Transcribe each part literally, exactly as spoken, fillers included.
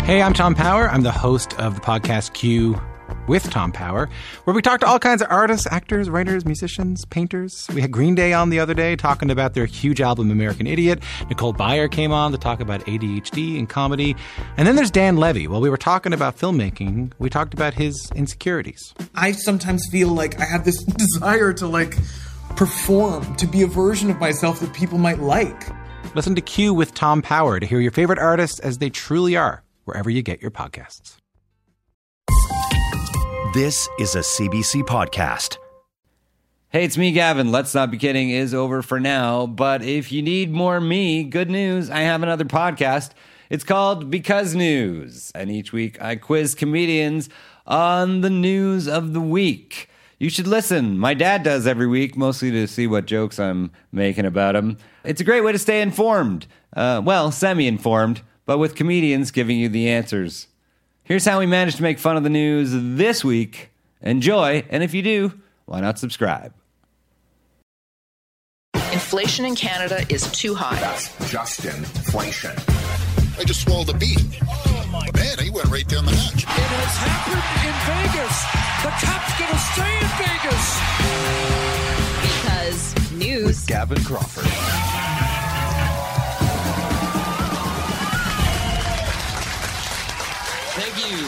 Hey, I'm Tom Power. I'm the host of the podcast Q with Tom Power, where we talk to all kinds of artists, actors, writers, musicians, painters. We had Green Day on the other day talking about their huge album, American Idiot. Nicole Byer came on to talk about A D H D and comedy. And then there's Dan Levy. While we were talking about filmmaking, we talked about his insecurities. I sometimes feel like I have this desire to, like, perform, to be a version of myself that people might like. Listen to Q with Tom Power to hear your favorite artists as they truly are, wherever you get your podcasts. This is a C B C podcast. Hey, it's me, Gavin. Let's Not Be Kidding is over for now, but if you need more me, good news, I have another podcast. It's called Because News, and each week I quiz comedians on the news of the week. You should listen. My dad does every week, mostly to see what jokes I'm making about him. It's a great way to stay informed. Uh, well, semi-informed, but with comedians giving you the answers. Here's how we managed to make fun of the news this week. Enjoy, and if you do, why not subscribe? Inflation in Canada is too high. That's just inflation. I just swallowed a bee. Oh my man, he went right down the hatch. It has happened in Vegas. The Cup's gonna stay in Vegas. Because news. With Gavin Crawford. Thank you.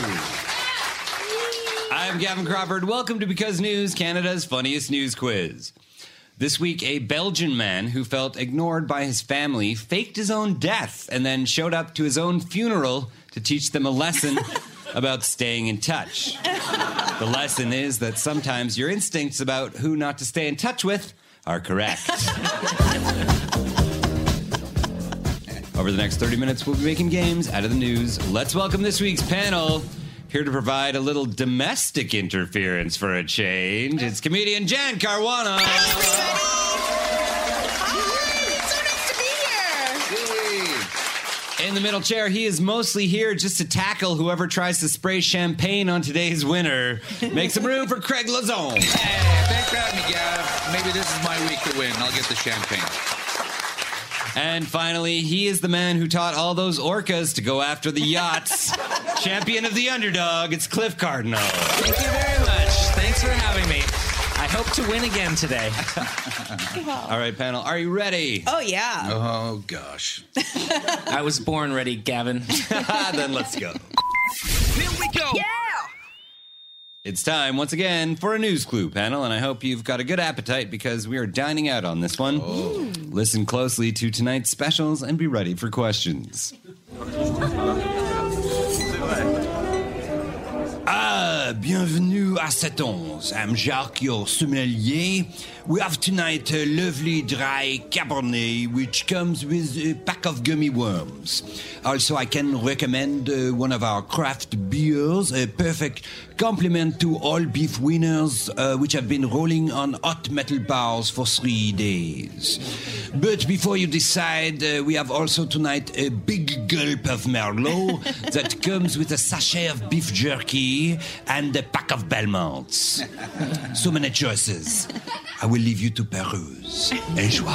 I'm Gavin Crawford. Welcome to Because News, Canada's funniest news quiz. This week, a Belgian man who felt ignored by his family faked his own death and then showed up to his own funeral to teach them a lesson about staying in touch. The lesson is that sometimes your instincts about who not to stay in touch with are correct. Over the next thirty minutes, we'll be making games out of the news. Let's welcome this week's panel. Here to provide a little domestic interference for a change, it's comedian Jan Caruana. In the middle chair, he is mostly here just to tackle whoever tries to spray champagne on today's winner. Make some room for Craig Lazone. Hey, thanks for having me, Gav. Maybe this is my week to win. I'll get the champagne. And finally, he is the man who taught all those orcas to go after the yachts. Champion of the underdog, it's Cliff Cardinal. Thank you very much. Thanks for having me. I hope to win again today. All right, panel, are you ready? Oh, yeah. Oh, gosh. I was born ready, Gavin. Then let's go. Here we go. Yeah. It's time, once again, for a news clue panel, and I hope you've got a good appetite because we are dining out on this one. Oh. Listen closely to tonight's specials and be ready for questions. Ah, bienvenue à sept onze. I'm Jacques, your sommelier. We have tonight a lovely dry Cabernet, which comes with a pack of gummy worms. Also, I can recommend uh, one of our craft beers, a perfect complement to all beef wieners, uh, which have been rolling on hot metal bars for three days. But before you decide, uh, we have also tonight a big gulp of Merlot that comes with a sachet of beef jerky and a pack of Belmonts. So many choices. I will leave you to peruse. Et joie.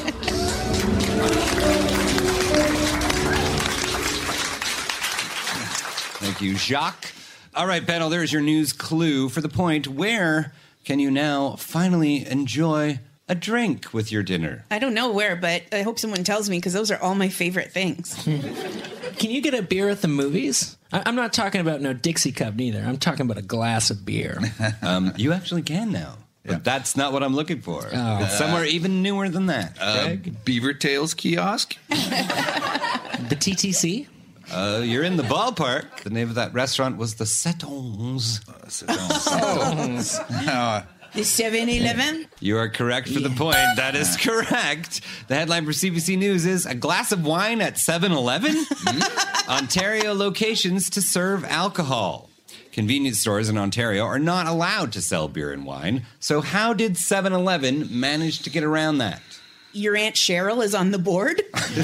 Thank you, Jacques. All right, panel, there's your news clue for the point. Where can you now finally enjoy a drink with your dinner? I don't know where, but I hope someone tells me because those are all my favorite things. Can you get a beer at the movies? I- I'm not talking about no Dixie cup neither. I'm talking about a glass of beer. um, you actually can now. But yeah. That's not what I'm looking for. Oh. It's somewhere even newer than that. Uh, Beaver Tails kiosk? The T T C? Uh, you're in the ballpark. The name of that restaurant was the Sept Onze. Uh, Sept oh. The seven eleven? You are correct for the point. That is correct. The headline for C B C News is a glass of wine at seven eleven? Mm-hmm. Ontario locations to serve alcohol. Convenience stores in Ontario are not allowed to sell beer and wine. So how did seven eleven manage to get around that? Your Aunt Cheryl is on the board?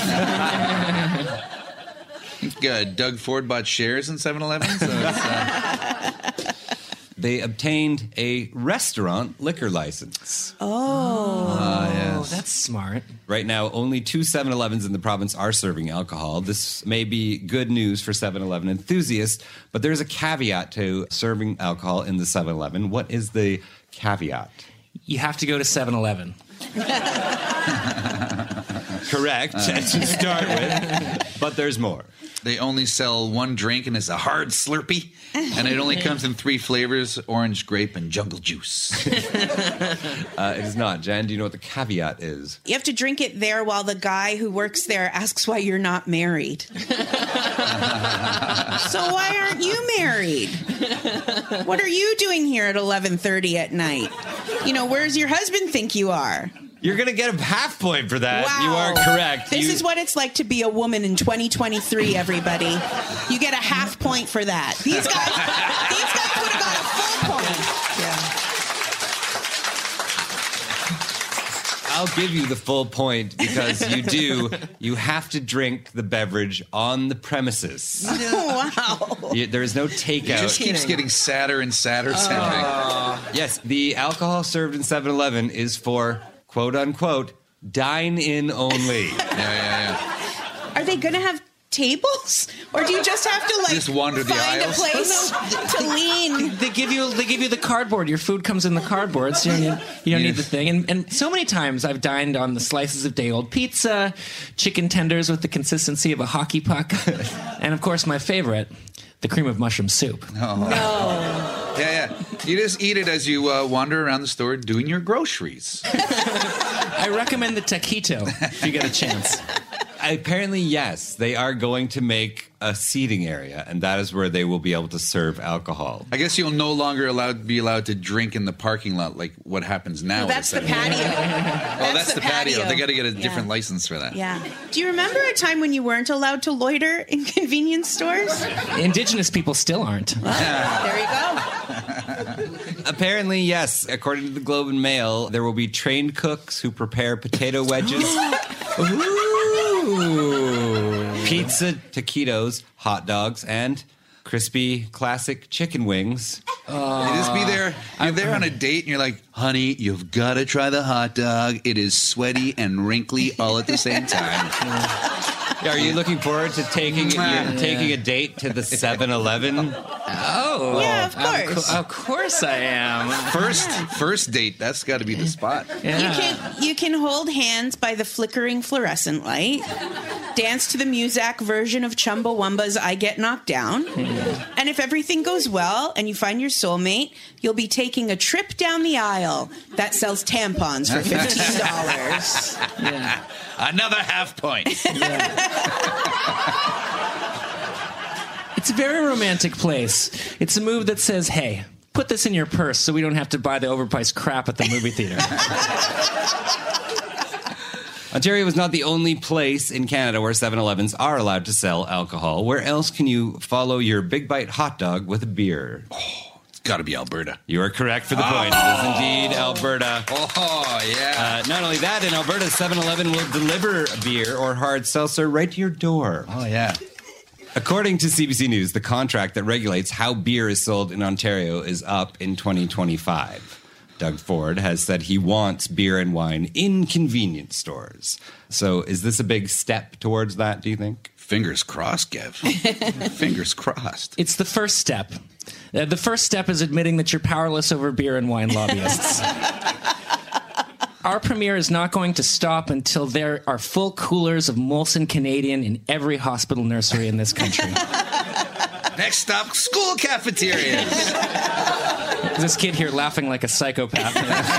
uh, Doug Ford bought shares in seven eleven. So it's, uh... They obtained a restaurant liquor license. Oh. Uh, yeah. Oh, that's smart. Right now, only two seven elevens in the province are serving alcohol. This may be good news for seven eleven enthusiasts, but there's a caveat to serving alcohol in the seven eleven. What is the caveat? You have to go to seven eleven. Correct, uh, to start with, but there's more. They only sell one drink, and it's a hard Slurpee, and it only comes in three flavors, orange, grape, and jungle juice. uh, it is not. Jan, do you know what the caveat is? You have to drink it there while the guy who works there asks why you're not married. So why aren't you married? What are you doing here at eleven thirty at night? You know, where's your husband think you are? You're going to get a half point for that. Wow. You are correct. This you... is what it's like to be a woman in twenty twenty-three, everybody. You get a half point for that. These guys, these guys would have got a full point. Yeah. I'll give you the full point because you do. You have to drink the beverage on the premises. No, wow. You, there is no takeout. It just keeps getting sadder and sadder sounding. Uh, yes, the alcohol served in seven eleven is for, quote unquote, dine in only. yeah, yeah, yeah. Are they going to have tables, or do you just have to like just wander the find aisles? a place to lean? They give you they give you the cardboard. Your food comes in the cardboard, so you, you don't need the thing. And, and so many times I've dined on the slices of day-old pizza, chicken tenders with the consistency of a hockey puck, and of course my favorite, the cream of mushroom soup. Oh. No. Yeah, yeah. You just eat it as you uh, wander around the store doing your groceries. I recommend the taquito if you get a chance. Apparently, yes, they are going to make a seating area, and that is where they will be able to serve alcohol. I guess you'll no longer allowed be allowed to drink in the parking lot like what happens now. No, that's the patio. Oh, that's, that's the, the patio. patio. They got to get a different yeah. license for that. Yeah. Do you remember a time when you weren't allowed to loiter in convenience stores? Indigenous people still aren't. Well, there you go. Apparently, yes. According to the Globe and Mail, there will be trained cooks who prepare potato wedges. Ooh. Pizza, taquitos, hot dogs, and crispy classic chicken wings. Uh, you just be there. You're there on a date, and you're like, "Honey, you've got to try the hot dog. It is sweaty and wrinkly all at the same time." Are you looking forward to taking you're taking a date to the seven eleven? Oh, yeah, of course. Of, co- of course I am. First, first date. That's got to be the spot. Yeah. You can you can hold hands by the flickering fluorescent light, dance to the Muzak version of Chumbawamba's "I Get Knocked Down," mm-hmm. and if everything goes well and you find your soulmate, you'll be taking a trip down the aisle that sells tampons for fifteen dollars. Yeah. Another half point. It's a very romantic place. It's a move that says, hey, put this in your purse so we don't have to buy the overpriced crap at the movie theater. Ontario is not the only place in Canada where seven elevens are allowed to sell alcohol. Where else can you follow your big bite hot dog with a beer? Oh, it's got to be Alberta. You are correct for the oh. point. It is indeed Alberta. Oh, yeah. Uh, not only that, in Alberta, seven eleven will deliver beer or hard seltzer right to your door. Oh, yeah. According to C B C News, the contract that regulates how beer is sold in Ontario is up in twenty twenty-five. Doug Ford has said he wants beer and wine in convenience stores. So is this a big step towards that, do you think? Fingers crossed, Kev. Fingers crossed. It's the first step. Uh, the first step is admitting that you're powerless over beer and wine lobbyists. Our premiere is not going to stop until there are full coolers of Molson Canadian in every hospital nursery in this country. Next stop, school cafeterias. This kid here laughing like a psychopath.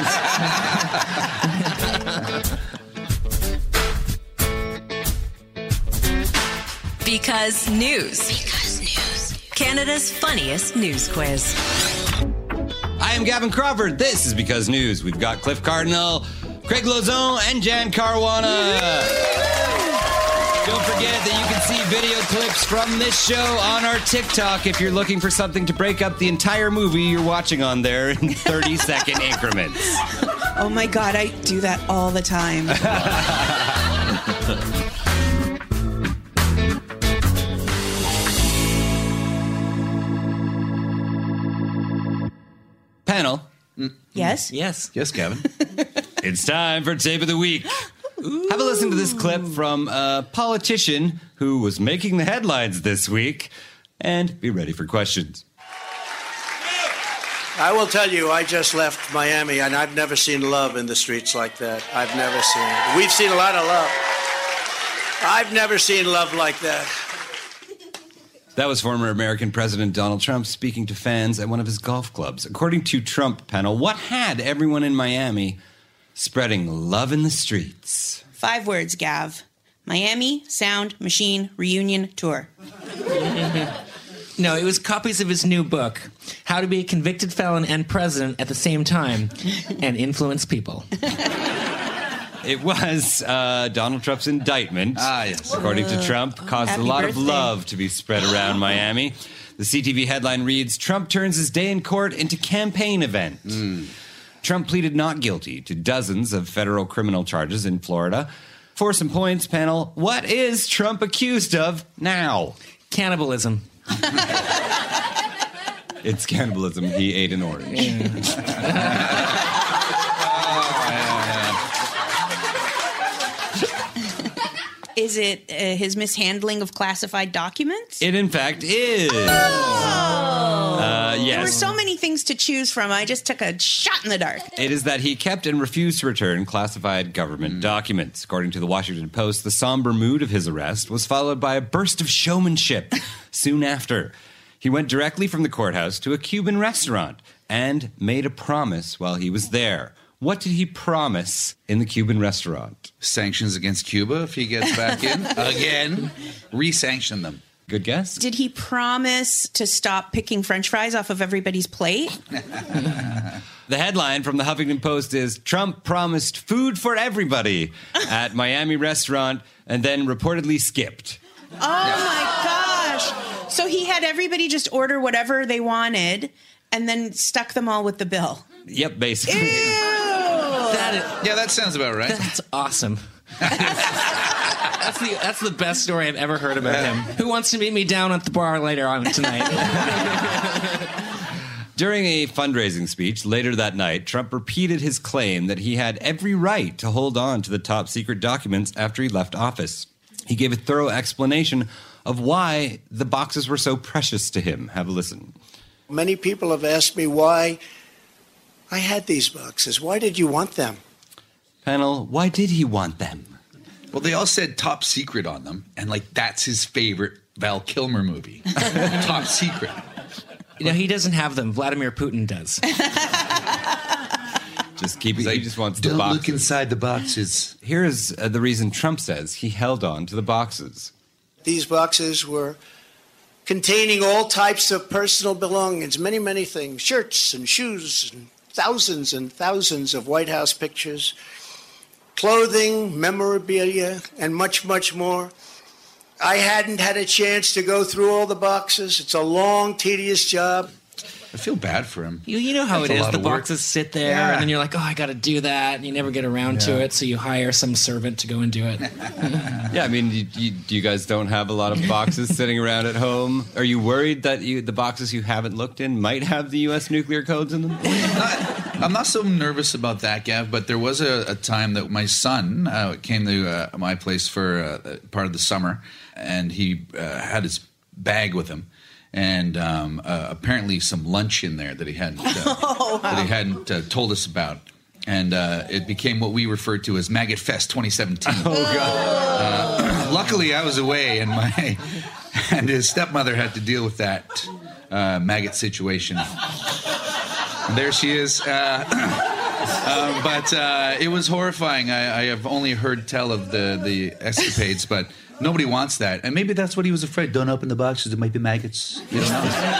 Because news. Because news. Canada's funniest news quiz. I am Gavin Crawford. This is Because News. We've got Cliff Cardinal, Craig Lozon, and Jan Caruana. Don't forget that you can see video clips from this show on our TikTok if you're looking for something to break up the entire movie you're watching on there in thirty-second increments. Oh, my God. I do that all the time. Panel. Yes? Yes. Yes, Kevin. It's time for Tape of the Week. Ooh. Have a listen to this clip from a politician who was making the headlines this week, and be ready for questions. I will tell you, I just left Miami, and I've never seen love in the streets like that. I've never seen it. We've seen a lot of love. I've never seen love like that. That was former American President Donald Trump speaking to fans at one of his golf clubs. According to Trump panel, what had everyone in Miami spreading love in the streets? Five words, Gav. Miami Sound Machine Reunion Tour. No, it was copies of his new book, How to Be a Convicted Felon and President at the Same Time and Influence People. It was uh, Donald Trump's indictment, ah, yes. according to Trump, caused Happy a lot birthday. of love to be spread around Miami. The C T V headline reads, Trump turns his day in court into campaign event. Mm. Trump pleaded not guilty to dozens of federal criminal charges in Florida. For some points, panel, what is Trump accused of now? Cannibalism. It's cannibalism. He ate an orange. Yeah. Is it uh, his mishandling of classified documents? It, in fact, is. Oh. Uh, yes. There were so many things to choose from. I just took a shot in the dark. It is that he kept and refused to return classified government mm. documents. According to the Washington Post, the somber mood of his arrest was followed by a burst of showmanship soon after. He went directly from the courthouse to a Cuban restaurant and made a promise while he was there. What did he promise in the Cuban restaurant? Sanctions against Cuba if he gets back in. Again, re-sanction them. Good guess. Did he promise to stop picking French fries off of everybody's plate? The headline from the Huffington Post is, Trump promised food for everybody at Miami restaurant and then reportedly skipped. Oh, my gosh. So he had everybody just order whatever they wanted and then stuck them all with the bill. Yep, basically. Ew. That is, yeah, that sounds about right. That's awesome. That's the that's the best story I've ever heard about him. Who wants to meet me down at the bar later on tonight? During a fundraising speech later that night, Trump repeated his claim that he had every right to hold on to the top secret documents after he left office. He gave a thorough explanation of why the boxes were so precious to him. Have a listen. Many people have asked me why I had these boxes. Why did you want them? Panel, why did he want them? Well, they all said top secret on them, and like that's his favorite Val Kilmer movie. Top secret. You know, he doesn't have them. Vladimir Putin does. Just keep it. Like, he just wants don't the boxes. look inside the boxes. Here's uh, the reason Trump says he held on to the boxes. These boxes were containing all types of personal belongings, many, many things, shirts and shoes and thousands and thousands of White House pictures, clothing, memorabilia, and much, much more. I hadn't had a chance to go through all the boxes. It's a long, tedious job. I feel bad for him. You, you know how That's it a is. lot The of work. boxes sit there, Yeah. and then you're like, oh, I got to do that. And you never get around to Yeah. it, so you hire some servant to go and do it. Yeah, I mean, you, you, you guys don't have a lot of boxes sitting around at home. Are you worried that you, the boxes you haven't looked in might have the U S nuclear codes in them? I'm not, I'm not so nervous about that, Gav, but there was a, a time that my son uh, came to uh, my place for uh, part of the summer, and he uh, had his bag with him. And um, uh, apparently some lunch in there that he hadn't uh, Oh, wow. that he hadn't uh, told us about, and uh, it became what we referred to as Maggot Fest twenty seventeen. Oh God! Uh, luckily, I was away, and my and his stepmother had to deal with that uh, maggot situation. And there she is. Uh, uh, but uh, it was horrifying. I, I have only heard tell of the the escapades, but. Nobody wants that. And maybe that's what he was afraid. Don't open the boxes. There might be maggots. You don't know.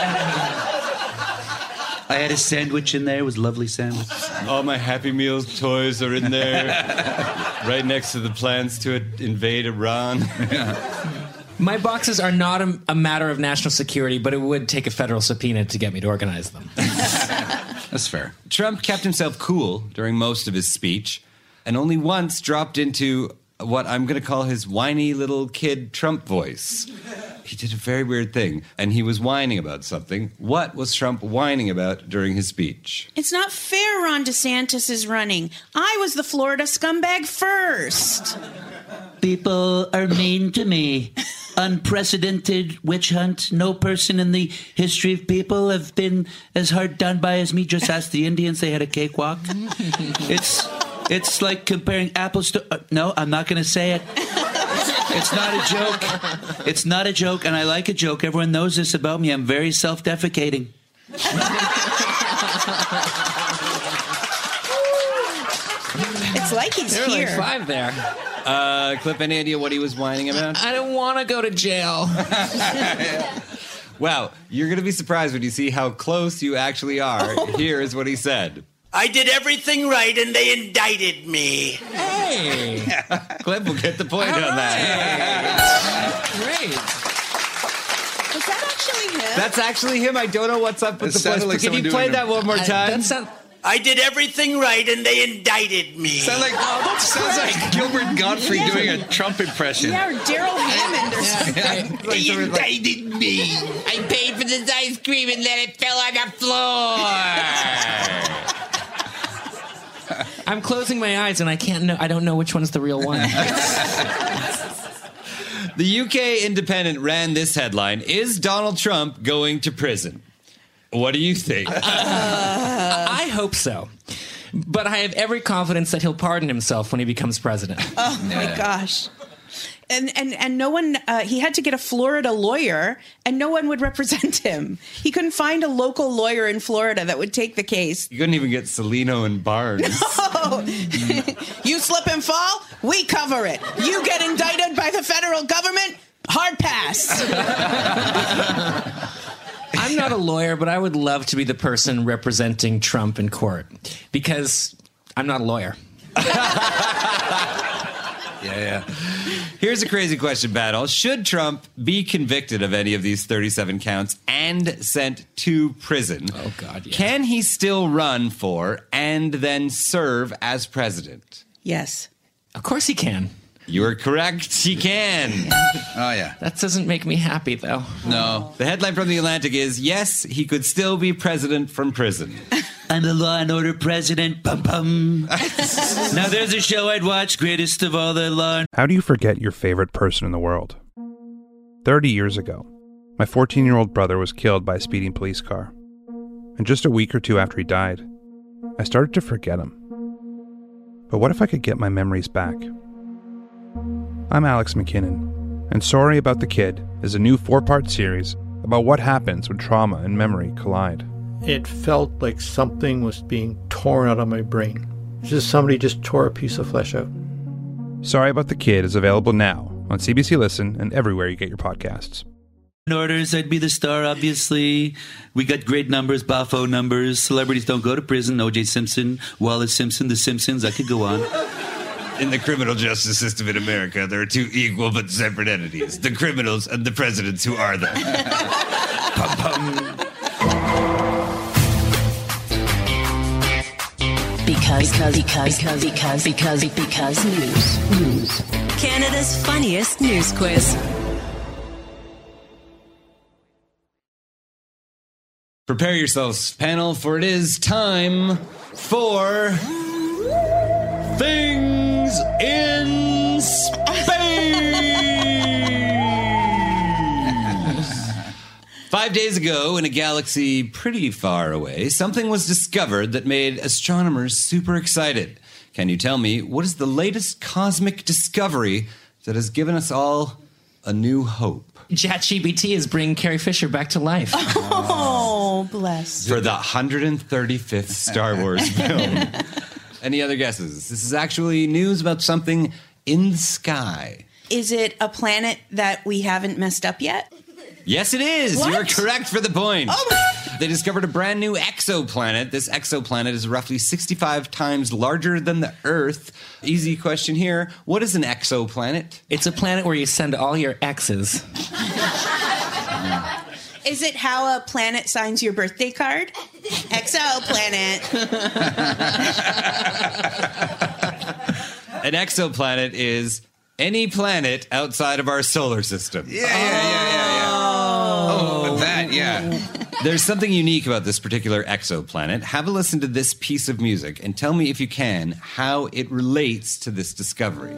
I had a sandwich in there. It was a lovely sandwich. All my Happy Meals toys are in there. Right next to the plans to invade Iran. Yeah. My boxes are not a, a matter of national security, but it would take a federal subpoena to get me to organize them. That's fair. Trump kept himself cool during most of his speech and only once dropped into what I'm going to call his whiny little kid Trump voice. he did a very weird thing, and he was whining about something. What was Trump whining about during his speech? It's not fair Ron DeSantis is running. I was the Florida scumbag first. People are mean to me. Unprecedented witch hunt. No person in the history of people have been as hard done by as me. Just ask the Indians. They had a cakewalk. It's it's like comparing apples to... Uh, no, I'm not going to say it. It's not a joke. It's not a joke, and I like a joke. Everyone knows this about me. I'm very self-defecating. It's like he's There were here. like five there. Uh, Clip, any idea what he was whining about? I don't want to go to jail. Wow, you're going to be surprised when you see how close you actually are. Here is what he said. I did everything right and they indicted me. Hey. Clip will get the point All on that. Great. Was that actually him? That's actually him. I don't know what's up with It the sounded voice. like but can someone you doing play a- that one more I- time? that sound- I did everything right and they indicted me. Sound like, Oh, that's sounds great. like Gilbert Godfrey Yeah. doing a Trump impression. Yeah, or Daryl Hammond or something. They indicted me. I paid for this ice cream and then it fell on the floor. I'm closing my eyes and I can't know. I don't know which one's the real one. The U K Independent ran this headline: Is Donald Trump going to prison? What do you think? Uh, I hope so. But I have every confidence that he'll pardon himself when he becomes president. Oh my gosh. And and and no one uh, he had to get a Florida lawyer and no one would represent him. He couldn't find a local lawyer in Florida that would take the case. You couldn't even get Celino and Barnes. Oh, you slip and fall, we cover it. You get indicted by the federal government, hard pass. I'm not a lawyer, but I would love to be the person representing Trump in court because I'm not a lawyer. Yeah, yeah. Here's a crazy question, Battle. Should Trump be convicted of any of these thirty-seven counts and sent to prison? Oh, God, yeah. Can he still run for and then serve as president? Yes. Of course he can. You are correct. He can. Oh, yeah. That doesn't make me happy, though. No. The headline from The Atlantic is, yes, he could still be president from prison. I'm the Law and Order president. Bum bum. Now there's a show I'd watch, greatest of all the law. And- How do you forget your favorite person in the world? Thirty years ago, my fourteen-year-old brother was killed by a speeding police car. And just a week or two after he died, I started to forget him. But what if I could get my memories back? I'm Alex McKinnon, and Sorry About the Kid is a new four-part series about what happens when trauma and memory collide. It felt like something was being torn out of my brain. It's just somebody just tore a piece of flesh out. Sorry About the Kid is available now on C B C Listen and everywhere you get your podcasts. Orders, I'd be the star, obviously. We got great numbers, Buffo numbers. Celebrities don't go to prison. O J Simpson, Wallace Simpson, The Simpsons. I could go on. In the criminal justice system in America, there are two equal but separate entities: the criminals and the presidents who are them. Pum pum. Because, because, because, because, because, because, because news. News. Canada's funniest news quiz. Prepare yourselves, panel, for it is time for Things in Space. Five days ago, in a galaxy pretty far away, something was discovered that made astronomers super excited. Can you tell me what is the latest cosmic discovery that has given us all a new hope? ChatGPT is bringing Carrie Fisher back to life. Oh, bless. For the one hundred thirty-fifth Star Wars film. Any other guesses? This is actually news about something in the sky. Is it a planet that we haven't messed up yet? Yes, it is. What? You're correct for the point. Oh. They discovered a brand new exoplanet. This exoplanet is roughly sixty-five times larger than the Earth. Easy question here. What is an exoplanet? It's a planet where you send all your exes. Is it how a planet signs your birthday card? Exoplanet. An exoplanet is Any planet outside of our solar system. Yeah, yeah, yeah, yeah, yeah. Oh, that, yeah. There's something unique about this particular exoplanet. Have a listen to this piece of music and tell me, if you can, how it relates to this discovery.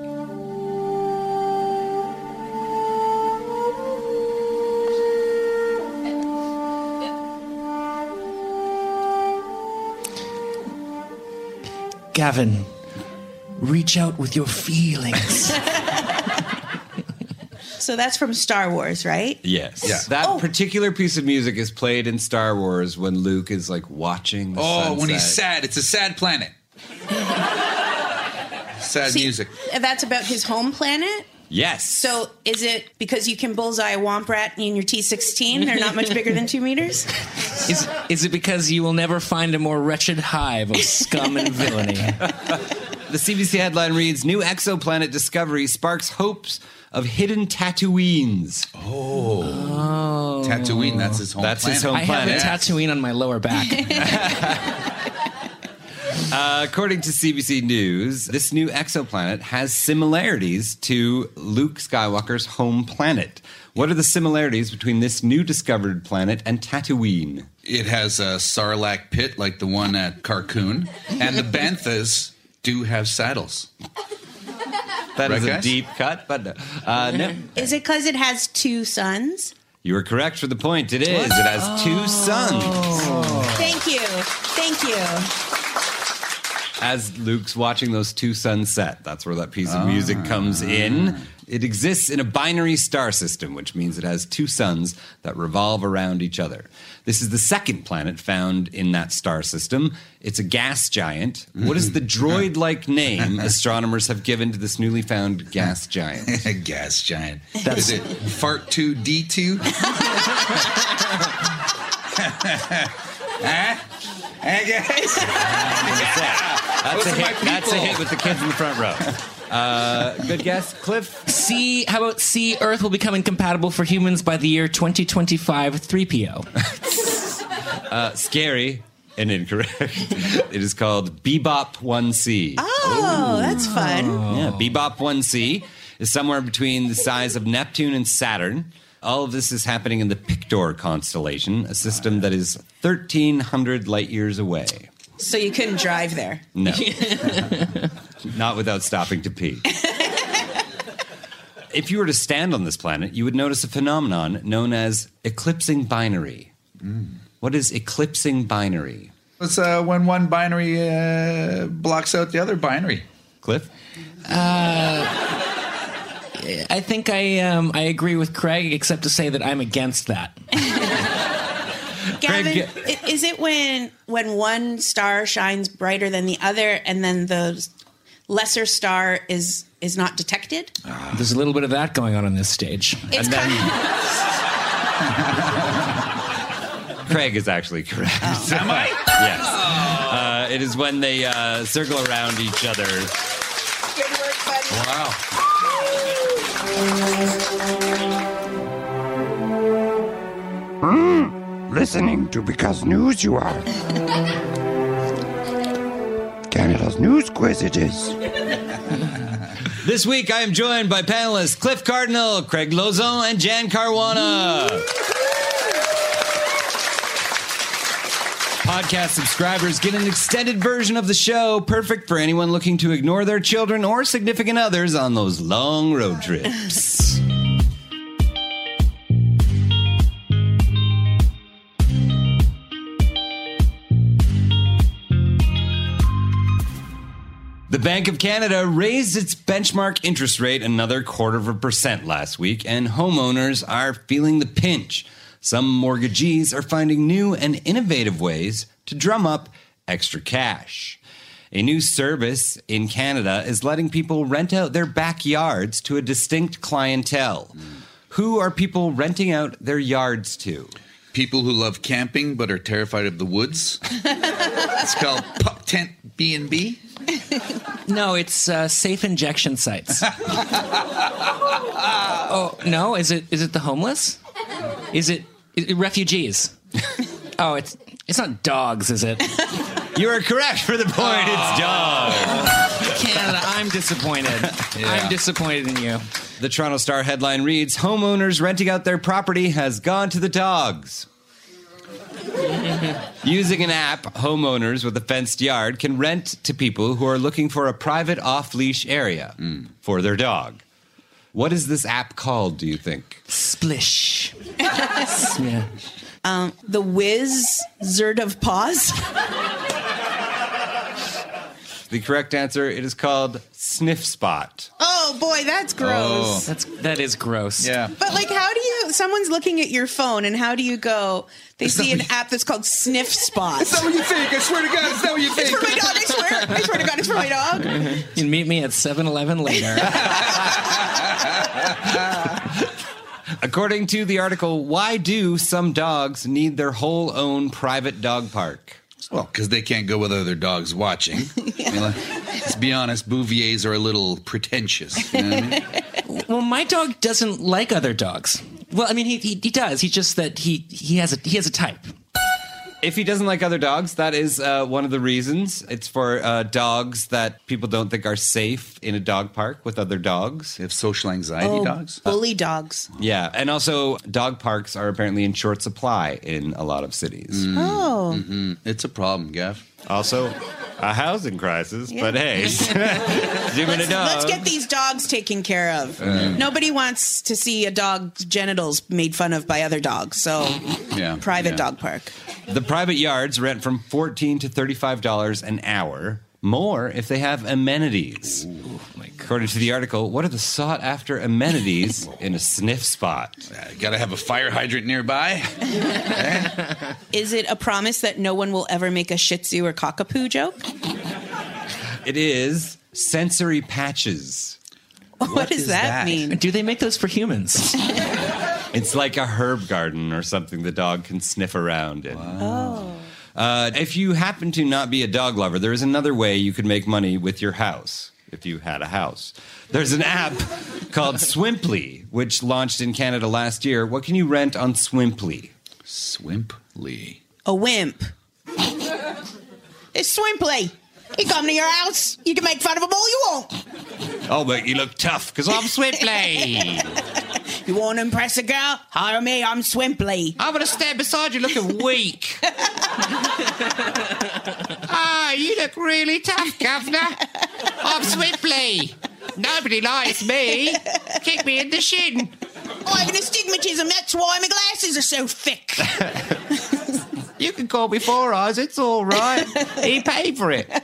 Gavin, reach out with your feelings. So that's from Star Wars, right? Yes. Yeah. That Oh. particular piece of music is played in Star Wars when Luke is like watching the Oh, sunset. when he's sad. It's a sad planet. Sad See, music. That's about his home planet? Yes. So is it because you can bullseye a Womp Rat in your T sixteen? They're not much bigger than two meters? Is, is it because you will never find a more wretched hive of scum and villainy? The C B C headline reads, New exoplanet discovery sparks hopes of hidden Tatooines. Oh. oh. Tatooine, that's his home That's planet. his home I planet. have a Tatooine on my lower back. Uh, according to C B C News, this new exoplanet has similarities to Luke Skywalker's home planet. What are the similarities between this new discovered planet and Tatooine? It has a Sarlacc pit like the one at Carcoon, and the Banthas do have saddles. That Right, is a guys? deep cut, but no. Uh, no. Is it because it has two suns? You are correct for the point. It is. It has two suns. Thank you. Thank you. As Luke's watching those two suns set, that's where that piece of music comes in. It exists in a binary star system, which means it has two suns that revolve around each other. This is the second planet found in that star system. It's a gas giant. What is the droid-like name astronomers have given to this newly found gas giant? Gas giant. Is it Fart two D two? Huh? Hey, guys. That's Those a are my hit. That's a people. hit with the kids in the front row. Uh, good guess, Cliff? C, how about C, Earth will become incompatible for humans by the year twenty twenty-five, three P O. Uh, scary and incorrect. It is called Bebop one C. Oh, that's fun. Yeah, Bebop one C is somewhere between the size of Neptune and Saturn. All of this is happening in the Pictor constellation, a system that is thirteen hundred light years away. So you couldn't drive there. No. Not without stopping to pee. If you were to stand on this planet, you would notice a phenomenon known as eclipsing binary. Mm. What is eclipsing binary? It's uh, when one binary uh, blocks out the other binary. Cliff? Uh, I think I um, I agree with Craig, except to say that I'm against that. Gavin, Craig, i- is it when when one star shines brighter than the other, and then the lesser star is is not detected? There's a little bit of that going on on this stage. It's and then kind Craig is actually correct. Oh. Am I? Yes. Uh, it is when they uh, circle around each other. Good work, buddy. Wow. Mm, listening to Because News you are. Canada's news quiz it is. This week, I am joined by panelists Cliff Cardinal, Craig Lozon, and Jan Caruana. Podcast subscribers get an extended version of the show, perfect for anyone looking to ignore their children or significant others on those long road trips. The Bank of Canada raised its benchmark interest rate another quarter of a percent last week, and homeowners are feeling the pinch. Some mortgagees are finding new and innovative ways to drum up extra cash. A new service in Canada is letting people rent out their backyards to a distinct clientele. Mm. Who are people renting out their yards to? People who love camping but are terrified of the woods. It's called Pup Tent B and B. No, it's uh, safe injection sites. Oh no, is it is it the homeless? Is it, is it refugees? Oh, it's it's not dogs, is it? You are correct for the point. It's dogs. Canada, I'm disappointed. Yeah. I'm disappointed in you. The Toronto Star headline reads, homeowners renting out their property has gone to the dogs. Using an app, homeowners with a fenced yard can rent to people who are looking for a private off-leash area mm. for their dog. What is this app called, do you think? Splish. Yeah. Um, the Wizard of Paws. The correct answer, it is called Sniff Spot. Oh boy, that's gross. Oh. That's that is gross. Yeah. But like, how do you? Someone's looking at your phone, and how do you go? They It's see an not- app that's called Sniff Spot. It's not what you think. I swear to God, it's not what you It's think. for my dog. I swear. I swear to God, it's for my dog. You can meet me at seven eleven later. According to the article, why do some dogs need their whole own private dog park? Well, because they can't go with other dogs watching. I mean, like, let's be honest, Bouviers are a little pretentious. You know what I mean? Well, my dog doesn't like other dogs. Well, I mean, he he, he does. He's just that he he has a he has a type. If he doesn't like other dogs, that is uh, one of the reasons. It's for uh, dogs that people don't think are safe in a dog park with other dogs. They have social anxiety Oh, dogs. bully dogs. Yeah, and also dog parks are apparently in short supply in a lot of cities. Mm. Oh. Mm-hmm. It's a problem, Gav. Also, a housing crisis, Yeah. but hey, zoom in a Let's, dog. let's get these dogs taken care of. Mm. Nobody wants to see a dog's genitals made fun of by other dogs. So, Yeah, private yeah. dog park. The private yards rent from fourteen to thirty-five dollars an hour, more if they have amenities. According to the article, what are the sought-after amenities in a sniff spot? Uh, Got to have a fire hydrant nearby. Is it a promise that no one will ever make a Shih Tzu or cockapoo joke? It is sensory patches. What, does is that, that? mean? Do they make those for humans? It's like a herb garden or something the dog can sniff around in. Oh. Uh, if you happen to not be a dog lover, there is another way you could make money with your house, if you had a house. There's an app called Swimply, which launched in Canada last year. What can you rent on Swimply? Swimply. A wimp. It's Swimply. He come to your house. You can make fun of him all you want. Oh, but you look tough because I'm Swimply. You want to impress a girl? Hire me. I'm Swimply. I'm going to stand beside you looking weak. Ah, you look really tough, Governor. I'm Swimply. Nobody likes me. Kick me in the shin. I have an astigmatism. That's why my glasses are so thick. You can call me Four Eyes. It's all right. He paid for it.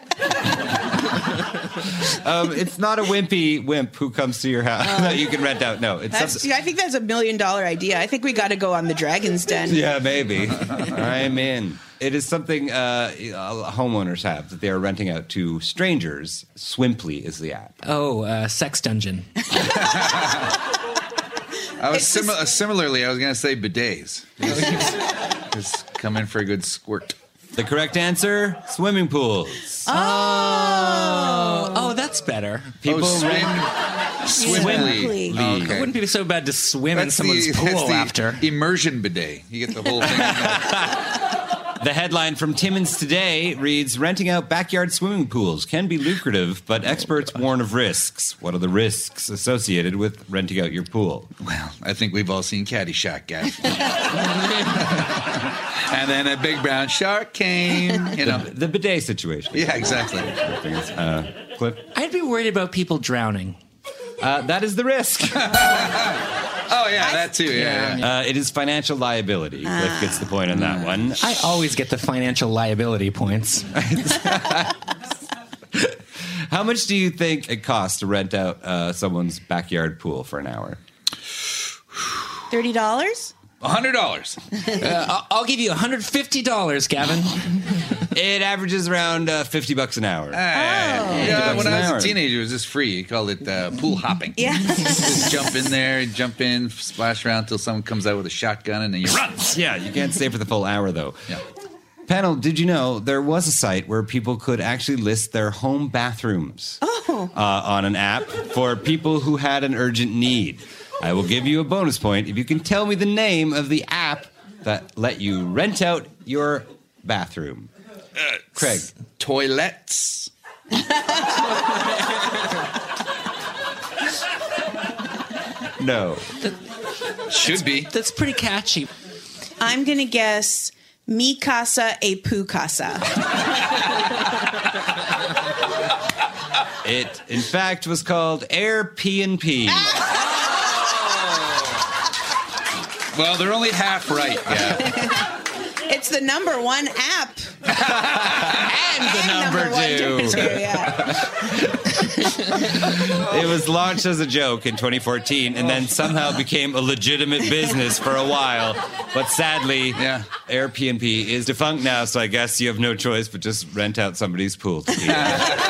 um, it's not a wimpy wimp who comes to your house that you can rent out. No, it's That's, something- I think that's a million dollar idea. I think we got to go on the Dragon's Den. Yeah, maybe. I'm in. It is something uh, homeowners have that they are renting out to strangers. Swimply is the app. Oh, uh, sex dungeon. I was simi- similarly, I was going to say bidets. Just come in for a good squirt. The correct answer, swimming pools. Oh, oh, that's better. People Oh, swim- rent Swimply. Swimply. It wouldn't be so bad to swim in That's someone's the, pool that's the after. immersion bidet. You get the whole thing. The headline from Timmins Today reads, renting out backyard swimming pools can be lucrative, but experts warn of risks. What are the risks associated with renting out your pool? Well, I think we've all seen Caddyshack, guys. And then a big brown shark came, you know. The, the bidet situation. Yeah, exactly. Uh, Cliff? I'd be worried about people drowning. Uh, that is the risk. Oh, yeah, that too. Yeah, yeah. Uh, it is financial liability. Cliff gets the point on that one. I always get the financial liability points. How much do you think it costs to rent out uh, someone's backyard pool for an hour? Thirty dollars. one hundred dollars. Uh, I'll, I'll give you one hundred fifty dollars, Gavin. It averages around uh, fifty bucks an hour. Uh, yeah, when an I was hour. a teenager, it was just free. You called it uh, pool hopping. Yeah. Just jump in there, jump in, splash around until someone comes out with a shotgun, and then you run. Yeah, you can't stay for the full hour, though. Yeah. Panel, did you know there was a site where people could actually list their home bathrooms Oh. uh, on an app for people who had an urgent need? I will give you a bonus point if you can tell me the name of the app that let you rent out your bathroom. Uh, Craig. Toilets. No. Should be. That's pretty catchy. I'm going to guess Mi Casa e Pu Casa. It, in fact, was called Air P and P. Well, they're only half right, yeah. It's the number one app. and the number, number two. One, two, yeah. It was launched as a joke in twenty fourteen and then somehow became a legitimate business for a while. But sadly, yeah. Air P and P is defunct now, so I guess you have no choice but just rent out somebody's pool to eat.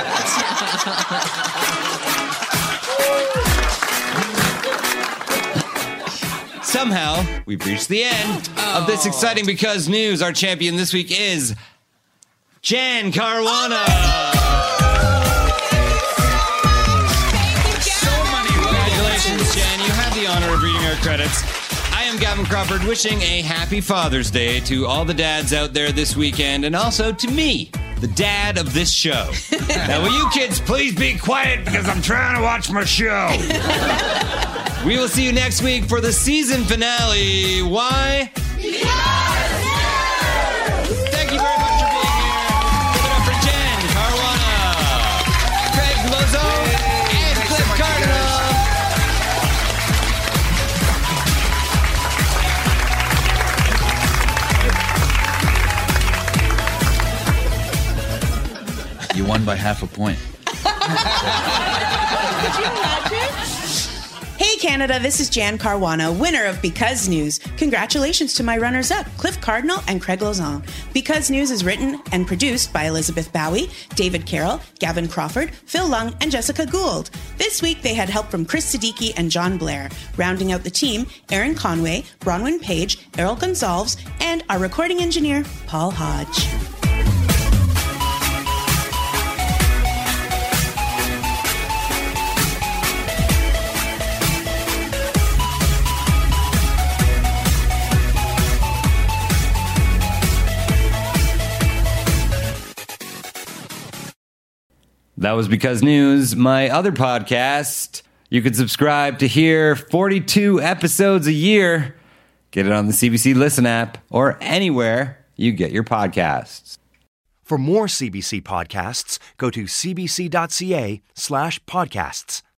Somehow, we've reached the end oh. of this exciting Because news. Our champion this week is Jan Caruana. Oh Congratulations, Jan. You have the honor of reading our credits. I am Gavin Crawford, wishing a happy Father's Day to all the dads out there this weekend, and also to me, the dad of this show. Now, will you kids please be quiet because I'm trying to watch my show. We will see you next week for the season finale. Why? Because Thank you very much for being here. Give it up for Jen Caruana, Craig Lozo, and Cliff Cardinal. You won by half a point. Could you imagine? Hey Canada, this is Jan Caruana, winner of Because News. Congratulations to my runners-up, Cliff Cardinal and Craig Lozon. Because News is written and produced by Elizabeth Bowie, David Carroll, Gavin Crawford, Phil Lung, and Jessica Gould. This week they had help from Chris Siddiqui and John Blair. Rounding out the team, Aaron Conway, Bronwyn Page, Errol Gonzalez, and our recording engineer, Paul Hodge. That was Because News, my other podcast. You can subscribe to hear forty-two episodes a year. Get it on the C B C Listen app or anywhere you get your podcasts. For more C B C podcasts, go to cbc.ca slash podcasts.